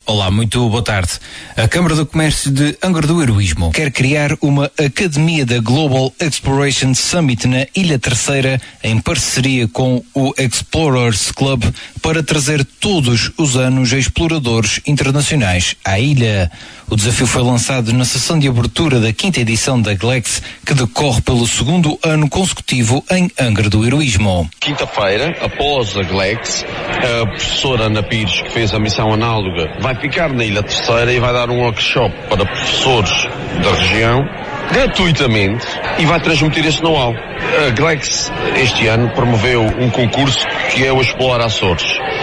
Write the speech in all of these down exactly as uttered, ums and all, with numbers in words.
Olá, muito boa tarde. A Câmara do Comércio de Angra do Heroísmo quer criar uma academia da Global Exploration Summit na Ilha Terceira em parceria com o Explorers Club para trazer todos os anos exploradores internacionais à ilha. O desafio foi lançado na sessão de abertura da quinta edição da GLEX, que decorre pelo segundo ano consecutivo em Angra do Heroísmo. Quinta-feira, após a GLEX, a professora Ana Pires, que fez a missão análoga, vai ficar na Ilha Terceira e vai dar um workshop para professores da região, gratuitamente, e vai transmitir esse know-how. A GLEX, este ano, promoveu um concurso que é o Explorar Açores.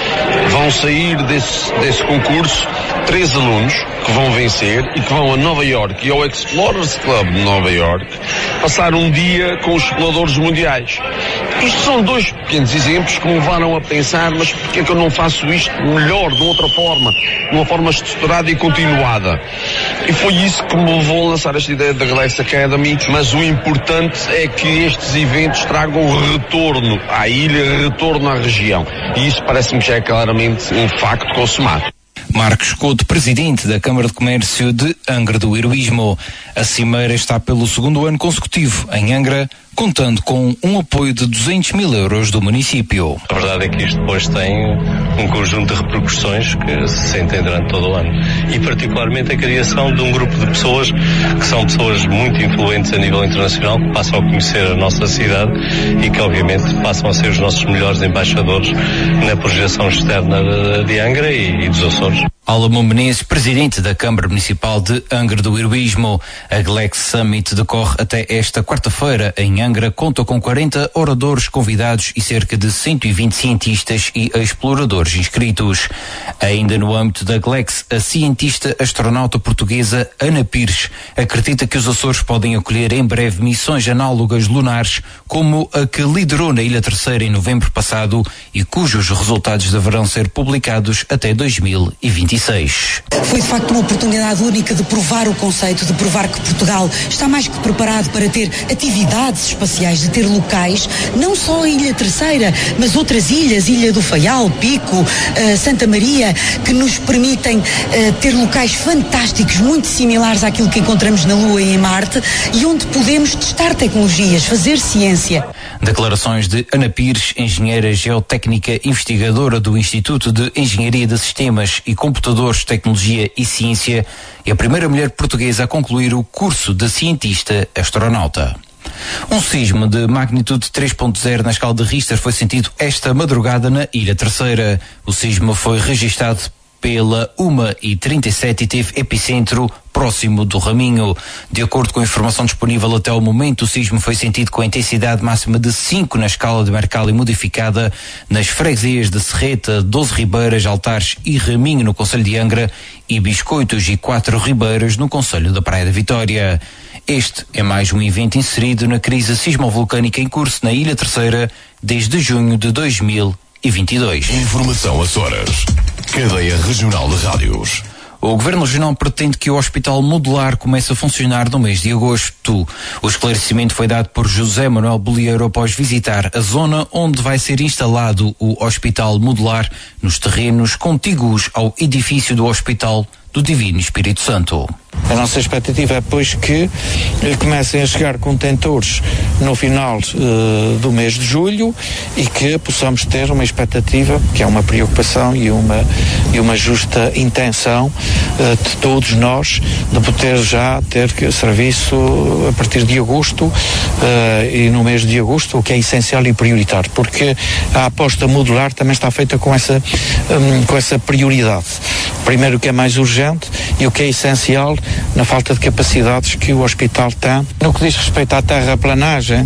Vão sair desse, desse concurso três alunos que vão vencer e que vão a Nova Iorque e ao Explorers Club de Nova Iorque passar um dia com os exploradores mundiais. Isto são dois pequenos exemplos que me levaram a pensar, mas porquê é que eu não faço isto melhor, de outra forma, de uma forma estruturada e continuada? E foi isso que me levou a lançar esta ideia da GLEX Academy, mas o importante é que estes eventos tragam retorno à ilha, retorno à região. E isso parece-me que já é claramente um facto consumado. Marcos Couto, presidente da Câmara de Comércio de Angra do Heroísmo. A cimeira está pelo segundo ano consecutivo em Angra, contando com um apoio de duzentos mil euros do município. A verdade é que isto depois tem um conjunto de repercussões que se sentem durante todo o ano. E particularmente a criação de um grupo de pessoas que são pessoas muito influentes a nível internacional, que passam a conhecer a nossa cidade e que obviamente passam a ser os nossos melhores embaixadores na projeção externa de, de Angra e, e dos Açores. Álamo Menezes, presidente da Câmara Municipal de Angra do Heroísmo. A GLEX Summit decorre até esta quarta-feira em Angra, conta com quarenta oradores convidados e cerca de cento e vinte cientistas e exploradores inscritos. Ainda no âmbito da GLEX, a cientista astronauta portuguesa Ana Pires acredita que os Açores podem acolher em breve missões análogas lunares, como a que liderou na Ilha Terceira em novembro passado e cujos resultados deverão ser publicados até dois mil e vinte e seis. Foi de facto uma oportunidade única de provar o conceito, de provar que Portugal está mais que preparado para ter atividades espaciais, de ter locais, não só a Ilha Terceira, mas outras ilhas, Ilha do Faial, Pico, uh, Santa Maria, que nos permitem uh, ter locais fantásticos, muito similares àquilo que encontramos na Lua e em Marte, e onde podemos testar tecnologias, fazer ciência. Declarações de Ana Pires, engenheira geotécnica investigadora do Instituto de Engenharia de Sistemas e Computadores, Tecnologia e Ciência, e a primeira mulher portuguesa a concluir o curso de cientista astronauta. Um sismo de magnitude três ponto zero na escala de Richter foi sentido esta madrugada na Ilha Terceira. O sismo foi registado pela uma e trinta e sete e teve epicentro próximo do Raminho. De acordo com a informação disponível até o momento, o sismo foi sentido com a intensidade máxima de cinco na escala de Mercalli modificada nas freguesias de Serreta, Doze Ribeiras, Altares e Raminho no concelho de Angra e Biscoitos e Quatro Ribeiras no concelho da Praia da Vitória. Este é mais um evento inserido na crise sismovolcânica em curso na Ilha Terceira desde junho de dois mil e vinte e dois. Informação Açores. Cadeia Regional de Rádios. O Governo Regional pretende que o Hospital Modular comece a funcionar no mês de agosto. O esclarecimento foi dado por José Manuel Bolieiro após visitar a zona onde vai ser instalado o Hospital Modular, nos terrenos contíguos ao edifício do Hospital do Divino Espírito Santo. A nossa expectativa é, pois, que eh, comecem a chegar contentores no final eh, do mês de julho e que possamos ter uma expectativa, que é uma preocupação e uma, e uma justa intenção eh, de todos nós, de poder já ter serviço a partir de agosto eh, e no mês de agosto, o que é essencial e prioritário, porque a aposta modular também está feita com essa, um, com essa prioridade. Primeiro, o que é mais urgente e o que é essencial na falta de capacidades que o hospital tem. No que diz respeito à terraplanagem,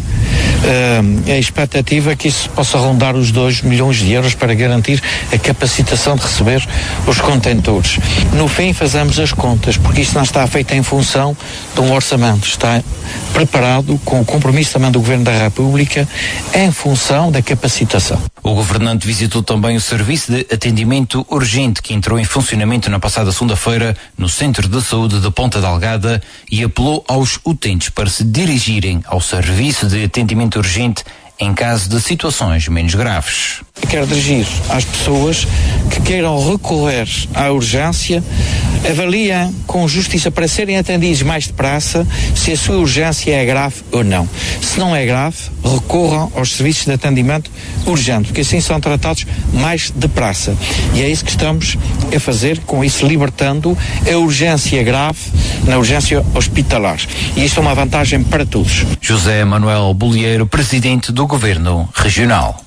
uh, a expectativa é que isso possa rondar os dois milhões de euros para garantir a capacitação de receber os contentores. No fim, fazemos as contas, porque isso não está feito em função de um orçamento, está preparado com o compromisso também do Governo da República em função da capacitação. O governante visitou também o serviço de atendimento urgente que entrou em funcionamento na passada segunda-feira no Centro de Saúde de Ponta Delgada e apelou aos utentes para se dirigirem ao serviço de atendimento urgente em caso de situações menos graves. Quero dirigir às pessoas que queiram recorrer à urgência, avaliem com justiça para serem atendidos mais depressa se a sua urgência é grave ou não. Se não é grave, recorram aos serviços de atendimento urgente, porque assim são tratados mais depressa. E é isso que estamos a fazer, com isso libertando a urgência grave na urgência hospitalar. E isto é uma vantagem para todos. José Manuel Bolieiro, presidente do Governo Regional.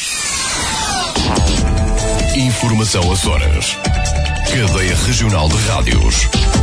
Informação Açores. Cadeia Regional de Rádios.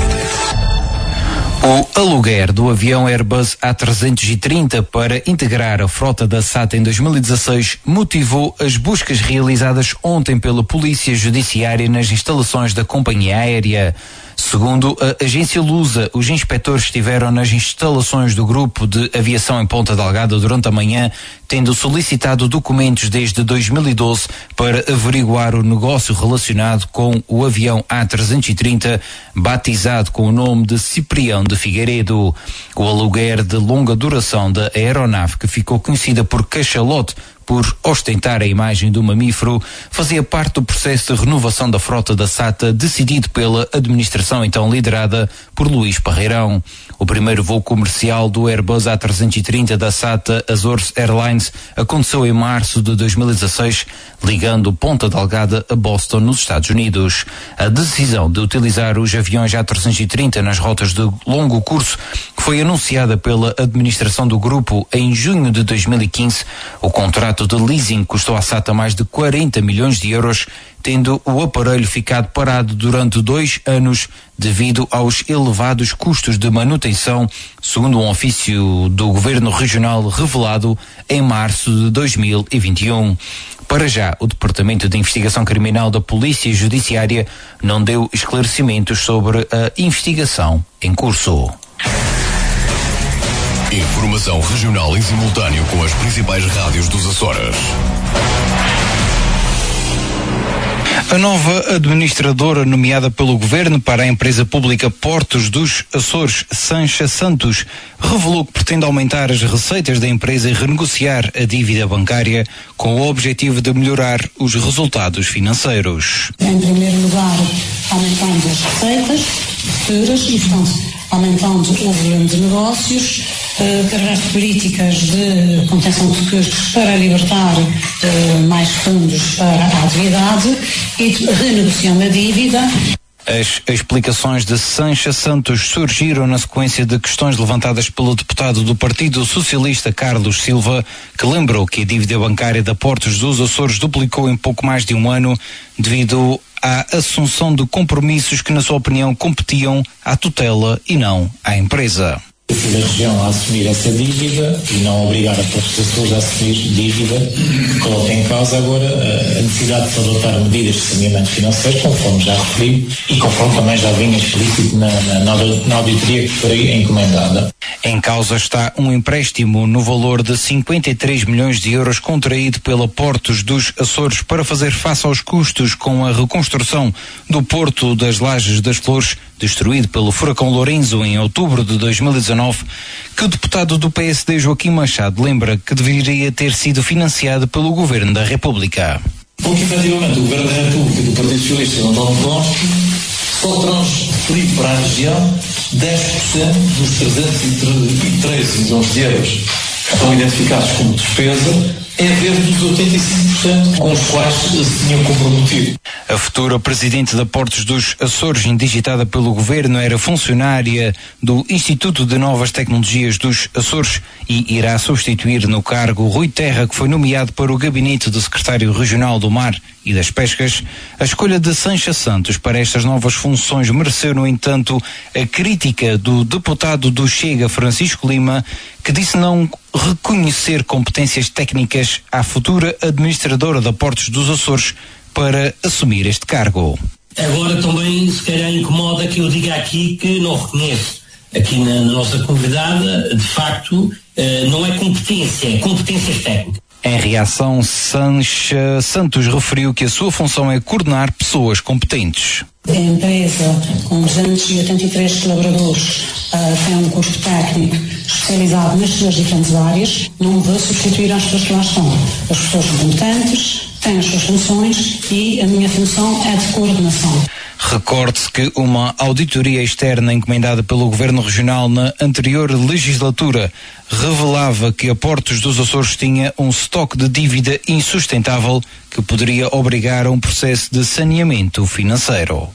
O aluguer do avião Airbus A trezentos e trinta para integrar a frota da S A T em dois mil e dezasseis motivou as buscas realizadas ontem pela Polícia Judiciária nas instalações da companhia aérea. Segundo a agência Lusa, os inspectores estiveram nas instalações do grupo de aviação em Ponta Delgada durante a manhã, tendo solicitado documentos desde dois mil e doze para averiguar o negócio relacionado com o avião A trezentos e trinta, batizado com o nome de Ciprião de Figueiredo. O aluguer de longa duração da aeronave, que ficou conhecida por cachalote por ostentar a imagem do mamífero, fazia parte do processo de renovação da frota da S A T A decidido pela administração então liderada por Luís Parreirão. O primeiro voo comercial do Airbus A trezentos e trinta da S A T A Azores Airlines aconteceu em março de dois mil e dezasseis, ligando Ponta Delgada a Boston, nos Estados Unidos. A decisão de utilizar os aviões A trezentos e trinta nas rotas de longo curso foi anunciada pela administração do grupo em junho de dois mil e quinze. O contrato de leasing custou à S A T A mais de quarenta milhões de euros, tendo o aparelho ficado parado durante dois anos devido aos elevados custos de manutenção, segundo um ofício do Governo Regional revelado em março de dois mil e vinte e um. Para já, o Departamento de Investigação Criminal da Polícia Judiciária não deu esclarecimentos sobre a investigação em curso. Informação regional em simultâneo com as principais rádios dos Açores. A nova administradora nomeada pelo Governo para a empresa pública Portos dos Açores, Sancha Santos, revelou que pretende aumentar as receitas da empresa e renegociar a dívida bancária com o objetivo de melhorar os resultados financeiros. Em primeiro lugar, aumentando as receitas futuras e, portanto, aumentando o volume de negócios, uh, através de políticas de contenção de custos para libertar uh, mais fundos para a atividade e de renegociando a dívida. As explicações de Sancha Santos surgiram na sequência de questões levantadas pelo deputado do Partido Socialista Carlos Silva, que lembrou que a dívida bancária da Portos dos Açores duplicou em pouco mais de um ano devido à assunção de compromissos que, na sua opinião, competiam à tutela e não à empresa. Da região a assumir essa dívida e não obrigar a Portos dos Açores a assumir dívida que coloca em causa agora a necessidade de adotar medidas de saneamento financeiro, conforme já referi e conforme também já vinha explícito na, na, na auditoria que foi encomendada. Em causa está um empréstimo no valor de cinquenta e três milhões de euros contraído pela Portos dos Açores para fazer face aos custos com a reconstrução do Porto das Lajes das Flores, destruído pelo furacão Lorenzo em outubro de dois mil e dezanove, que o deputado do P S D Joaquim Machado lembra que deveria ter sido financiado pelo Governo da República. Porque efetivamente o Governo da República do Partido Socialista não Dom Costa só transferiu para a região dez por cento dos trezentos e treze milhões de euros que estão identificados como despesa, em vez dos oitenta e cinco por cento com os quais se tinham comprometido. A futura presidente da Portos dos Açores, indigitada pelo Governo, era funcionária do Instituto de Novas Tecnologias dos Açores e irá substituir no cargo Rui Terra, que foi nomeado para o gabinete do secretário regional do Mar e das Pescas. A escolha de Sancha Santos para estas novas funções mereceu, no entanto, a crítica do deputado do Chega, Francisco Lima, que disse não reconhecer competências técnicas à futura administradora da Portos dos Açores para assumir este cargo. Agora também, se calhar, incomoda que eu diga aqui que não reconheço. Aqui na, na nossa comunidade, de facto, eh, não é competência, é competências técnicas. Em reação, Sancha Santos referiu que a sua função é coordenar pessoas competentes. A empresa, com duzentos e oitenta e três colaboradores, uh, tem um custo técnico especializado nas suas diferentes áreas, não de substituir as pessoas que lá estão. As pessoas são competentes, têm as suas funções e a minha função é de coordenação. Recorde-se que uma auditoria externa encomendada pelo Governo Regional na anterior legislatura revelava que a Portos dos Açores tinha um estoque de dívida insustentável que poderia obrigar a um processo de saneamento financeiro.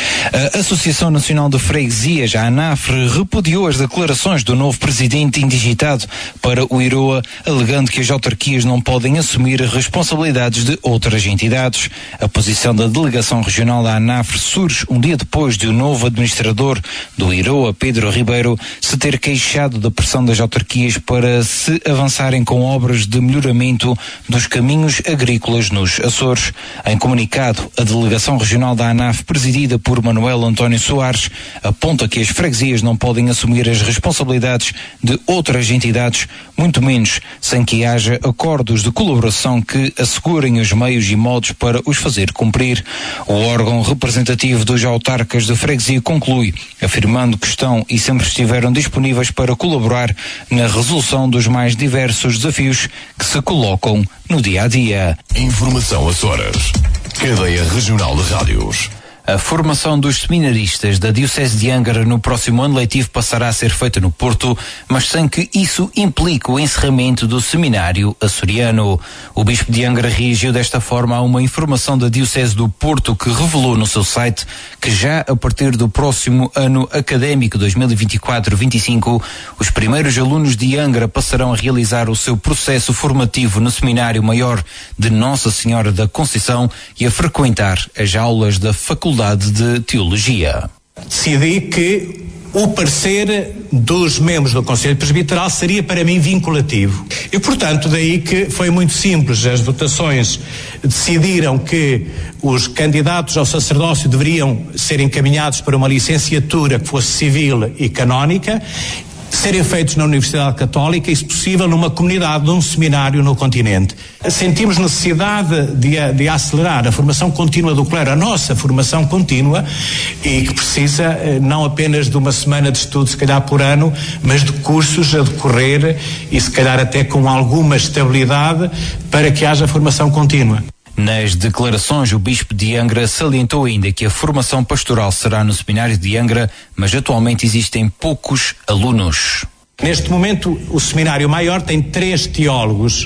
A Associação Nacional de Freguesias, a ANAFRE, repudiou as declarações do novo presidente indigitado para o IROA, alegando que as autarquias não podem assumir responsabilidades de outras entidades. A posição da delegação regional da ANAFRE surge um dia depois de o novo administrador do IROA, Pedro Ribeiro, se ter queixado da pressão das autarquias para se avançarem com obras de melhoramento dos caminhos agrícolas nos Açores. Em comunicado, a delegação regional da ANAFRE, presidida por por Manuel António Soares, aponta que as freguesias não podem assumir as responsabilidades de outras entidades, muito menos sem que haja acordos de colaboração que assegurem os meios e modos para os fazer cumprir. O órgão representativo dos autarcas de freguesia conclui, afirmando que estão e sempre estiveram disponíveis para colaborar na resolução dos mais diversos desafios que se colocam no dia a dia. Informação Açores. Cadeia Regional de Rádios. A formação dos seminaristas da Diocese de Angra no próximo ano letivo passará a ser feita no Porto, mas sem que isso implique o encerramento do seminário açoriano. O Bispo de Angra reagiu desta forma a uma informação da Diocese do Porto que revelou no seu site que já a partir do próximo ano académico dois mil e vinte e quatro vinte e cinco, os primeiros alunos de Angra passarão a realizar o seu processo formativo no Seminário Maior de Nossa Senhora da Conceição e a frequentar as aulas da Faculdade de Teologia. Decidi que o parecer dos membros do Conselho Presbiteral seria para mim vinculativo. E, portanto, daí que foi muito simples. As votações decidiram que os candidatos ao sacerdócio deveriam ser encaminhados para uma licenciatura que fosse civil e canónica, serem feitos na Universidade Católica e, se possível, numa comunidade, num seminário no continente. Sentimos necessidade de, de acelerar a formação contínua do clero, a nossa formação contínua, e que precisa não apenas de uma semana de estudo, se calhar por ano, mas de cursos a decorrer e se calhar até com alguma estabilidade para que haja formação contínua. Nas declarações, o Bispo de Angra salientou ainda que a formação pastoral será no Seminário de Angra, mas atualmente existem poucos alunos. Neste momento, o Seminário Maior tem três teólogos,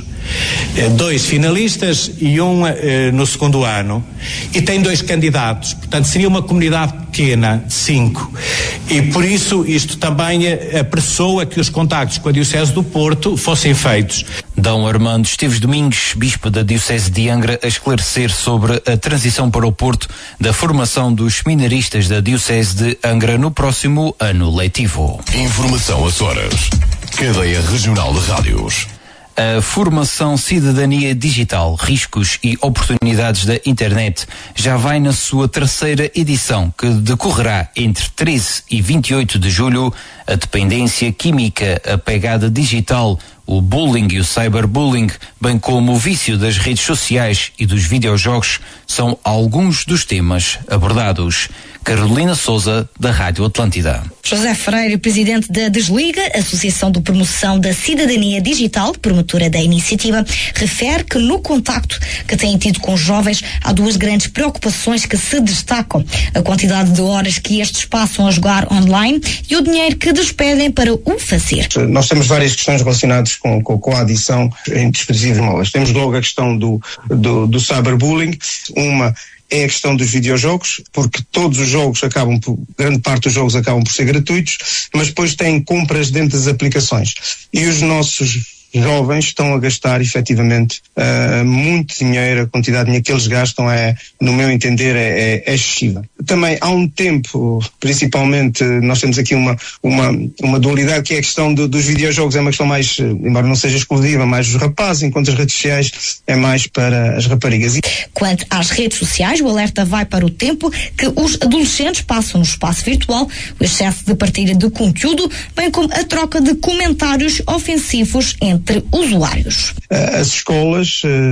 dois finalistas e um eh, no segundo ano, e tem dois candidatos, portanto seria uma comunidade pequena, cinco, e por isso isto também apressou a que os contactos com a Diocese do Porto fossem feitos. Dom Armando Esteves Domingos, Bispo da Diocese de Angra, a esclarecer sobre a transição para o Porto da formação dos seminaristas da Diocese de Angra no próximo ano letivo. Informação Açores. Cadeia Regional de Rádios. A formação Cidadania Digital, Riscos e Oportunidades da Internet já vai na sua terceira edição, que decorrerá entre treze e vinte e oito de julho. A dependência química, a pegada digital, o bullying e o cyberbullying, bem como o vício das redes sociais e dos videojogos, são alguns dos temas abordados. Carolina Souza, da Rádio Atlântida. José Freire, presidente da Desliga, Associação de Promoção da Cidadania Digital, promotora da iniciativa, refere que no contacto que têm tido com os jovens há duas grandes preocupações que se destacam: a quantidade de horas que estes passam a jogar online e o dinheiro que despedem para o fazer. Nós temos várias questões relacionadas com, com, com a adição em dispositivos móveis. Temos logo a questão do, do, do cyberbullying. Uma é a questão dos videojogos, porque todos os jogos acabam por, grande parte dos jogos acabam por ser gratuitos, mas depois têm compras dentro das aplicações. E os nossos jovens estão a gastar efetivamente uh, muito dinheiro, a quantidade de dinheiro que eles gastam é, no meu entender, é, é excessiva. Também há um tempo, principalmente, nós temos aqui uma, uma, uma dualidade, que é a questão do, dos videojogos, é uma questão mais, embora não seja exclusiva, mais dos rapazes, enquanto as redes sociais é mais para as raparigas. Quanto às redes sociais, o alerta vai para o tempo que os adolescentes passam no espaço virtual, o excesso de partilha de conteúdo, bem como a troca de comentários ofensivos entre usuários. As escolas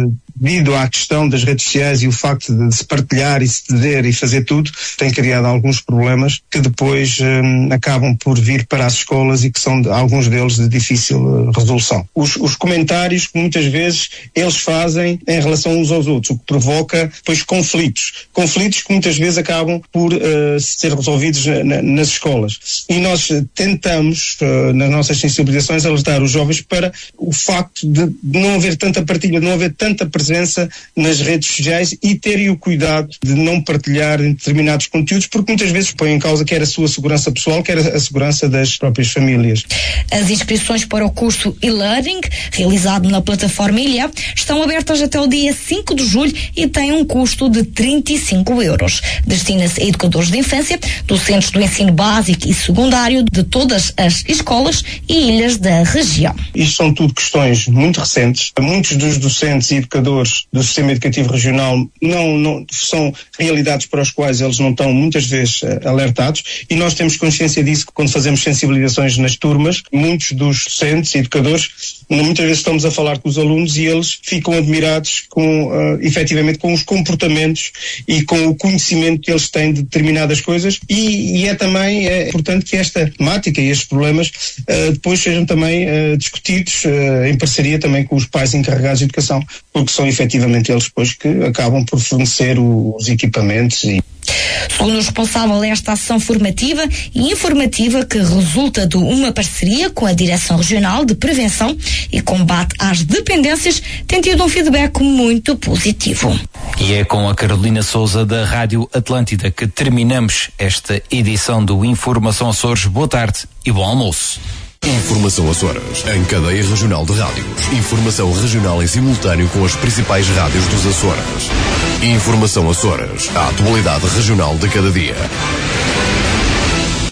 devido à questão das redes sociais e o facto de se partilhar e se ceder e fazer tudo, tem criado alguns problemas que depois hum, acabam por vir para as escolas e que são de, alguns deles de difícil uh, resolução. Os, os comentários que muitas vezes eles fazem em relação uns aos outros, o que provoca depois conflitos. Conflitos que muitas vezes acabam por uh, ser resolvidos na, na, nas escolas. E nós tentamos, uh, nas nossas sensibilizações, alertar os jovens para o facto de, de não haver tanta partilha, de não haver tanta presença nas redes sociais e terem o cuidado de não partilhar determinados conteúdos, porque muitas vezes põem em causa quer a sua segurança pessoal, quer a segurança das próprias famílias. As inscrições para o curso e-learning, realizado na plataforma Ilha, estão abertas até o dia cinco de julho e têm um custo de trinta e cinco euros. Destina-se a educadores de infância, docentes do ensino básico e secundário de todas as escolas e ilhas da região. Isto são tudo questões muito recentes. Muitos dos docentes e educadores do sistema educativo regional não, não são realidades para as quais eles não estão muitas vezes uh, alertados, e nós temos consciência disso quando fazemos sensibilizações nas turmas. Muitos dos docentes e educadores muitas vezes estamos a falar com os alunos e eles ficam admirados com, uh, efetivamente, com os comportamentos e com o conhecimento que eles têm de determinadas coisas, e, e é também é importante que esta temática e estes problemas uh, depois sejam também uh, discutidos uh, em parceria também com os pais encarregados de educação, porque são efetivamente eles depois que acabam por fornecer o, os equipamentos. E segundo o responsável desta ação formativa e informativa, que resulta de uma parceria com a Direção Regional de Prevenção e Combate às Dependências, tem tido um feedback muito positivo. E é com a Carolina Souza da Rádio Atlântida que terminamos esta edição do Informação Açores. Boa tarde e bom almoço. Informação Açores, em cadeia regional de rádios. Informação regional em simultâneo com as principais rádios dos Açores. Informação Açores, a atualidade regional de cada dia.